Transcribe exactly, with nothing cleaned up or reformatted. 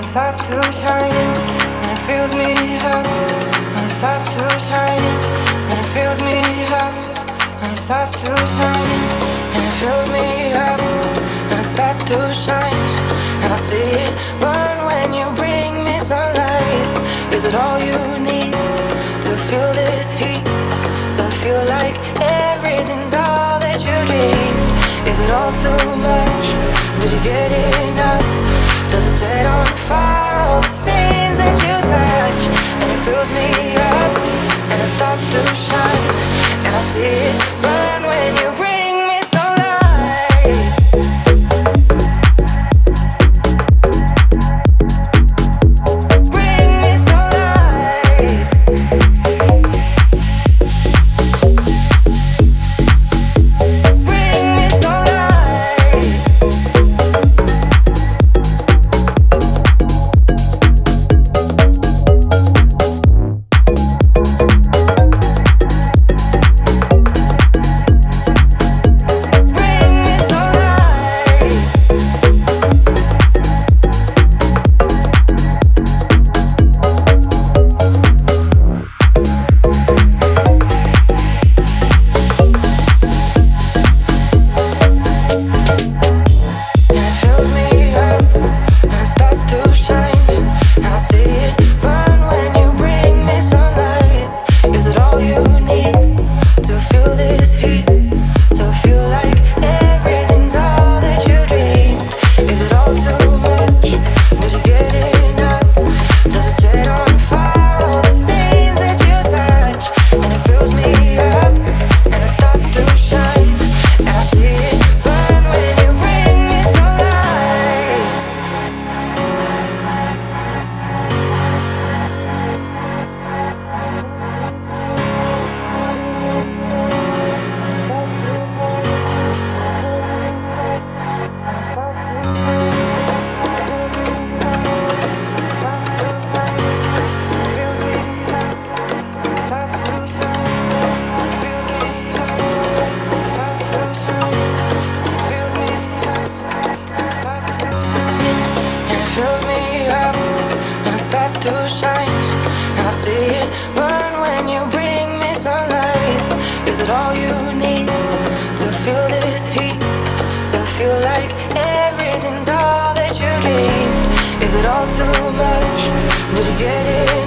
starts to shine and it fills me up. When it starts to shine and it fills me up. When it starts to shine and it fills me up. And it starts to shine and I see it burn when you bring me sunlight. Is it all you need to feel this heat? To feel like everything's all that you dream? Is it all too much? Did you get enough? Does it set on fire all the things that you touch? And it fills me up and it starts to shine and I see it burn when you bring me sunlight. Bring me sunlight. Bring me sunlight. Bring me sunlight. And it fills me up and it starts to shine and I see it burn when you bring me sunlight. Is it all you need to feel this heat? To feel like everything's all that you dream? Is it all too much? Did you get enough? Does it set on fire all the things that you touch? And it fills me up and it starts to shine and I see it burn when you bring me sunlight. To shine and I see it burn when you bring me sunlight. Is it all you need to feel this heat? To feel like everything's all that you dream? Is it all too much? Did you get it?